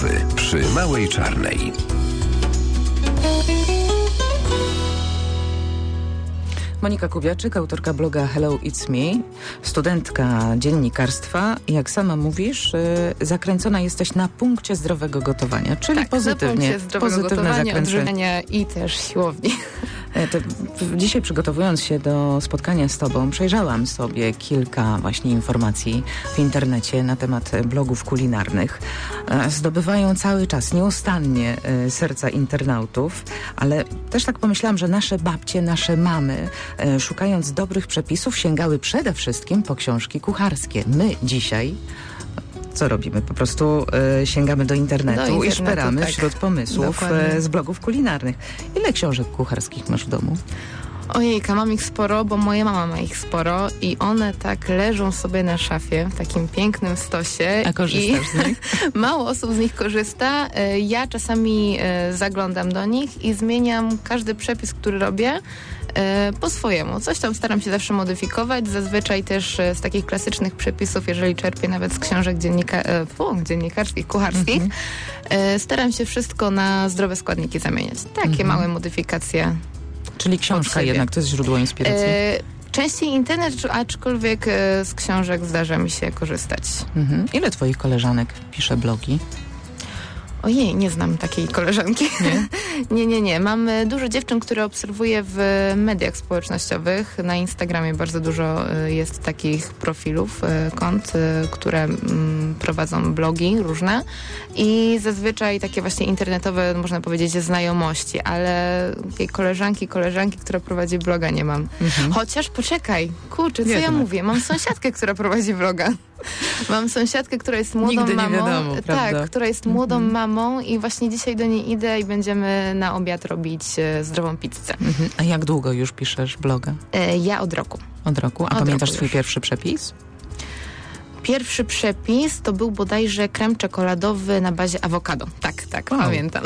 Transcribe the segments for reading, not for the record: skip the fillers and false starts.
rozmowy przy Małej Czarnej. Monika Kubiaczyk, autorka bloga Hello It's Me, studentka dziennikarstwa. Jak sama mówisz, zakręcona jesteś na punkcie zdrowego gotowania, czyli tak, pozytywnie. Na punkcie zdrowego gotowania, odżywiania i też siłowni. Dzisiaj przygotowując się do spotkania z Tobą, przejrzałam sobie kilka właśnie informacji w internecie na temat blogów kulinarnych. Zdobywają cały czas, nieustannie serca internautów, ale też tak pomyślałam, że nasze babcie, nasze mamy, szukając dobrych przepisów, sięgały przede wszystkim po książki kucharskie. My dzisiaj co robimy? Po prostu sięgamy do internetu i szperamy tak, wśród pomysłów z blogów kulinarnych. Ile książek kucharskich masz w domu? Ojejka, mam ich sporo, bo moja mama ma ich sporo i one tak leżą sobie na szafie w takim pięknym stosie. A korzystasz z nich? Mało osób z nich korzysta. Ja czasami zaglądam do nich i zmieniam każdy przepis, który robię po swojemu. Coś tam staram się zawsze modyfikować. Zazwyczaj też z takich klasycznych przepisów, jeżeli czerpię nawet z książek dziennikarskich, kucharskich, staram się wszystko na zdrowe składniki zamieniać. Takie małe modyfikacje. Czyli książka jednak to jest źródło inspiracji? Częściej internet, aczkolwiek z książek zdarza mi się korzystać. Ile twoich koleżanek pisze blogi? Ojej, nie znam takiej koleżanki. Nie. Mam dużo dziewczyn, które obserwuję w mediach społecznościowych. Na Instagramie bardzo dużo jest takich profilów, kont, które prowadzą blogi różne i zazwyczaj takie właśnie internetowe, można powiedzieć, znajomości, ale takiej koleżanki, która prowadzi bloga nie mam. Chociaż poczekaj, kurczę, co ja mówię? Mam sąsiadkę, która prowadzi bloga. Mam sąsiadkę, która jest młodą Nigdy mamą. Nie wiadomo, tak, która jest młodą mamą i właśnie dzisiaj do niej idę i będziemy na obiad robić zdrową pizzę. A jak długo już piszesz bloga? Ja od roku. Od roku? A pamiętasz swój pierwszy przepis? Pierwszy przepis to był bodajże krem czekoladowy na bazie awokado. Tak, pamiętam.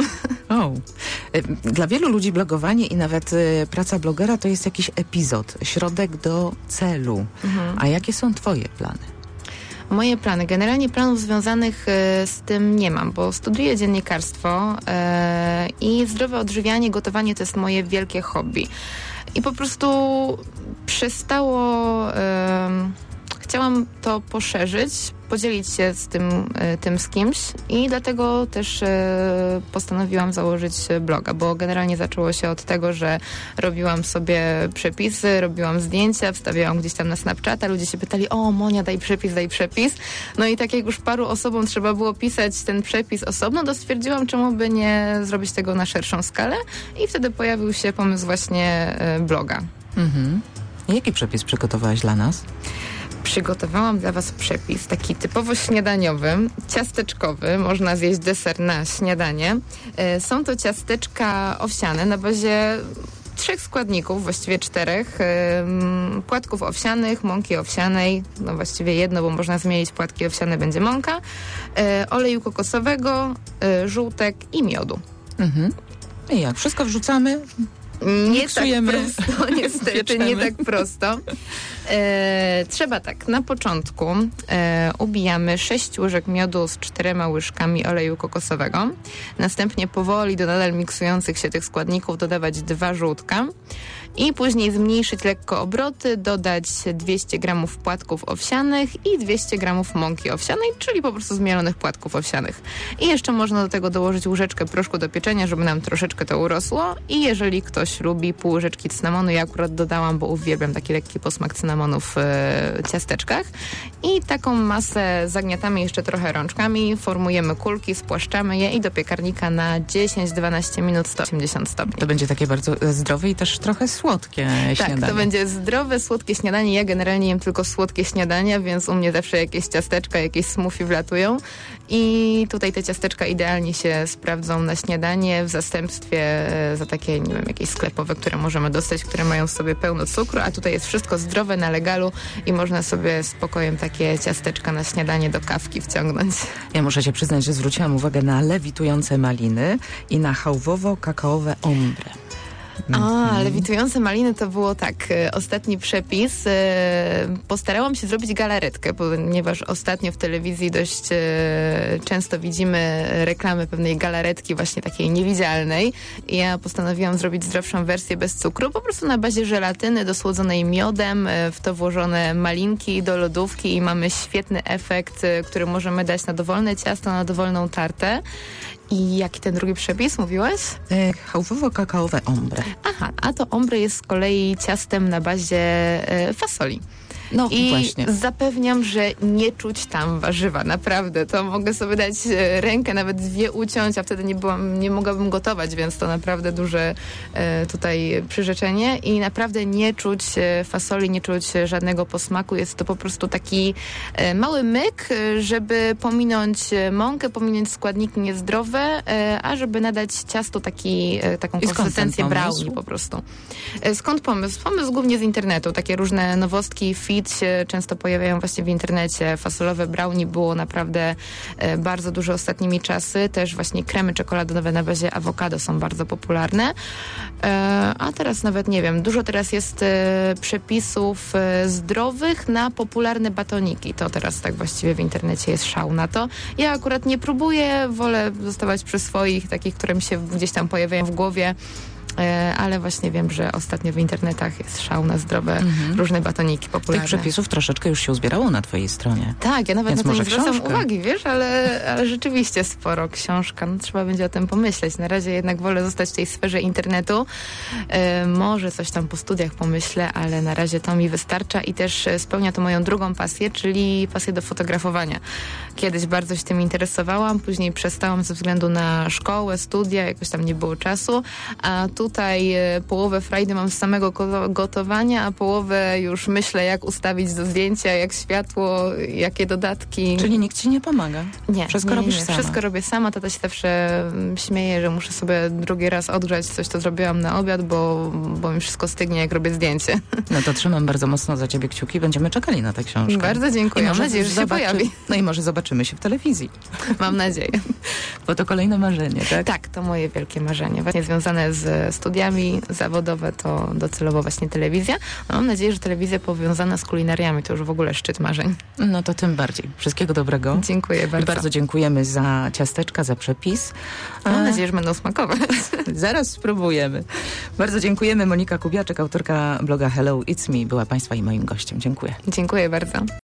Dla wielu ludzi blogowanie i nawet praca blogera to jest jakiś epizod, środek do celu. A jakie są twoje plany? Moje plany. Generalnie planów związanych z tym nie mam, bo studiuję dziennikarstwo i zdrowe odżywianie, gotowanie to jest moje wielkie hobby. I po prostu przestało... Chciałam to poszerzyć, podzielić się z tym z kimś i dlatego też postanowiłam założyć bloga, bo generalnie zaczęło się od tego, że robiłam sobie przepisy, robiłam zdjęcia, wstawiałam gdzieś tam na Snapchata, ludzie się pytali, o Monia, daj przepis. No i tak jak już paru osobom trzeba było pisać ten przepis osobno, to stwierdziłam, czemu by nie zrobić tego na szerszą skalę i wtedy pojawił się pomysł właśnie bloga. Jaki przepis przygotowałaś dla nas? Przygotowałam dla Was przepis taki typowo śniadaniowy, ciasteczkowy, można zjeść deser na śniadanie. Są to ciasteczka owsiane na bazie 3 składników, właściwie 4, płatków owsianych, mąki owsianej, no właściwie jedno, bo można zmienić płatki owsiane, będzie mąka, oleju kokosowego, żółtek i miodu. I jak? Wszystko wrzucamy? Nie tak prosto, niestety, nie tak prosto. Trzeba tak, na początku ubijamy 6 łyżek miodu z 4 łyżkami oleju kokosowego. Następnie powoli do nadal miksujących się tych składników dodawać 2 żółtka i później zmniejszyć lekko obroty, dodać 200 gramów płatków owsianych i 200 gramów mąki owsianej, czyli po prostu zmielonych płatków owsianych. I jeszcze można do tego dołożyć łyżeczkę proszku do pieczenia, żeby nam troszeczkę to urosło i jeżeli ktoś lubi, pół łyżeczki cynamonu, ja akurat dodałam, bo uwielbiam taki lekki posmak cynamonu w ciasteczkach i taką masę zagniatamy jeszcze trochę rączkami, formujemy kulki, spłaszczamy je i do piekarnika na 10-12 minut 180 stopni. To będzie takie bardzo zdrowe i też trochę słodkie śniadanie. Tak, to będzie zdrowe, słodkie śniadanie. Ja generalnie jem tylko słodkie śniadania, więc u mnie zawsze jakieś ciasteczka, jakieś smoothie wlatują i tutaj te ciasteczka idealnie się sprawdzą na śniadanie w zastępstwie za takie, nie wiem, jakieś sklepowe, które możemy dostać, które mają w sobie pełno cukru, a tutaj jest wszystko zdrowe na legalu i można sobie spokojem takie ciasteczka na śniadanie do kawki wciągnąć. Ja muszę się przyznać, że zwróciłam uwagę na lewitujące maliny i na chałwowo-kakaowe ombre. Lewitujące maliny to było tak, ostatni przepis. Postarałam się zrobić galaretkę, ponieważ ostatnio w telewizji dość często widzimy reklamy pewnej galaretki właśnie takiej niewidzialnej. I ja postanowiłam zrobić zdrowszą wersję bez cukru, po prostu na bazie żelatyny dosłodzonej miodem, w to włożone malinki do lodówki i mamy świetny efekt, który możemy dać na dowolne ciasto, na dowolną tartę. I jaki ten drugi przepis mówiłaś? Chałwowo-kakaowe ombre. Aha, a to ombre jest z kolei ciastem na bazie fasoli. No i właśnie. Zapewniam, że nie czuć tam warzywa, naprawdę. To mogę sobie dać rękę, nawet 2 uciąć, a wtedy nie mogłabym gotować, więc to naprawdę duże tutaj przyrzeczenie i naprawdę nie czuć fasoli, nie czuć żadnego posmaku. Jest to po prostu taki mały myk, żeby pominąć mąkę, pominąć składniki niezdrowe, a żeby nadać ciastu taką konsystencję brownie po prostu. Skąd pomysł? Pomysł głównie z internetu. Takie różne nowostki, fit się często pojawiają właśnie w internecie. Fasolowe brownie było naprawdę bardzo duże ostatnimi czasy. Też właśnie kremy czekoladowe na bazie awokado są bardzo popularne. A teraz nawet nie wiem, dużo teraz jest przepisów zdrowych na popularne batoniki. To teraz tak właściwie w internecie jest szał na to. Ja akurat nie próbuję, wolę zostawać przy swoich, takich, które mi się gdzieś tam pojawiają w głowie. Ale właśnie wiem, że ostatnio w internetach jest szał na zdrowe różne batoniki popularne. Tych przepisów troszeczkę już się uzbierało na twojej stronie. Tak, ja nawet Więc na to nie może zwracam książkę? uwagi, wiesz, ale rzeczywiście sporo. Książka, no trzeba będzie o tym pomyśleć. Na razie jednak wolę zostać w tej sferze internetu. Może coś tam po studiach pomyślę, ale na razie to mi wystarcza i też spełnia to moją drugą pasję, czyli pasję do fotografowania. Kiedyś bardzo się tym interesowałam, później przestałam ze względu na szkołę, studia, jakoś tam nie było czasu, a tutaj połowę frajdy mam z samego gotowania, a połowę już myślę, jak ustawić do zdjęcia, jak światło, jakie dodatki. Czyli nikt ci nie pomaga? Nie. Wszystko robisz sama? Wszystko robię sama. Tata się zawsze śmieje, że muszę sobie drugi raz odgrzać coś, co zrobiłam na obiad, bo mi wszystko stygnie, jak robię zdjęcie. No to trzymam bardzo mocno za ciebie kciuki. Będziemy czekali na tę książkę. Bardzo dziękuję. Mam nadzieję, że się pojawi. No i może zobaczymy się w telewizji. Mam nadzieję. Bo to kolejne marzenie, tak? Tak, to moje wielkie marzenie. Właśnie związane z studiami zawodowe, to docelowo właśnie telewizja. No, mam nadzieję, że telewizja powiązana z kulinariami to już w ogóle szczyt marzeń. No to tym bardziej. Wszystkiego dobrego. Dziękuję bardzo. I bardzo dziękujemy za ciasteczka, za przepis. Mam nadzieję, że będą smakować. Zaraz spróbujemy. Bardzo dziękujemy. Monika Kubiaczek, autorka bloga Hello It's Me, była Państwa i moim gościem. Dziękuję. Dziękuję bardzo.